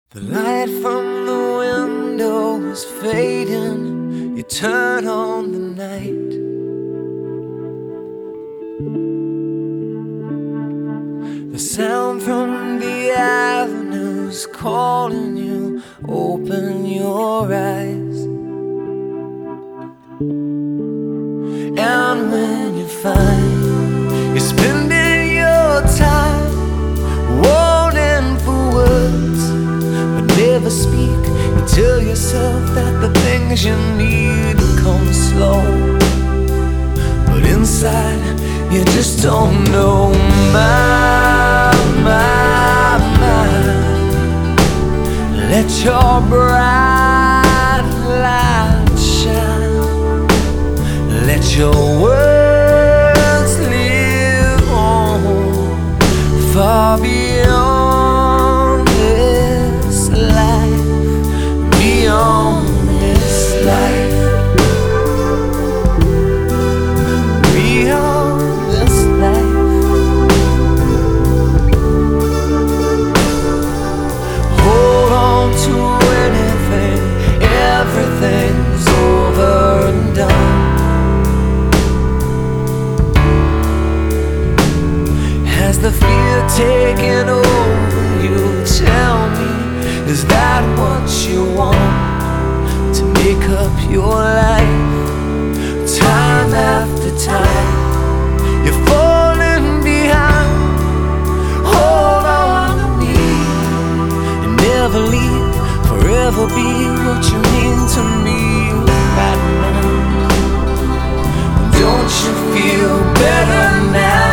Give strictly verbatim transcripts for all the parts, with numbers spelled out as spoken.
The light from the window is fading. You turn on the night. The sound from the avenue's calling you. Open your eyes. And when you find you're spending your time wanting for words but never speak, you tell yourself that the things you need come slow, but inside you just don't know. My, my, my, let your bright light shine. Let your words live on far beyond this life, beyond this life, beyond this life. Hold on to anything, everything's over and done. Has the fear taken over you? Tell me, is that what you want to make up your life? Time after time, you're falling behind. Hold on to me and never leave. Forever be what you mean to me right now. Don't you feel better now?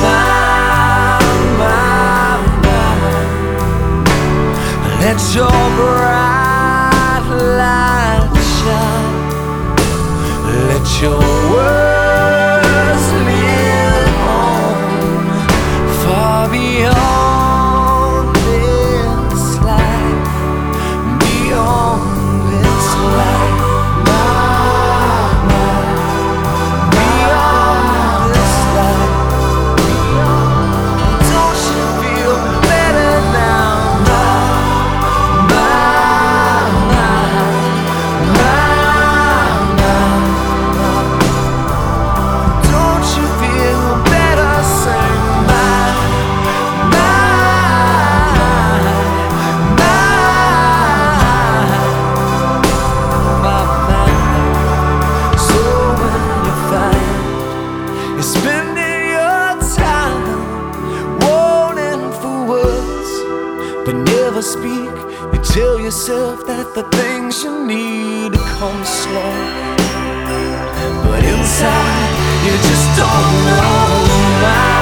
Let your bright light shine. Let your words live on far beyond this life, beyond this life, beyond this life. Don't you feel better now? But never speak. You tell yourself that the things you need come slow, but inside you just don't know why.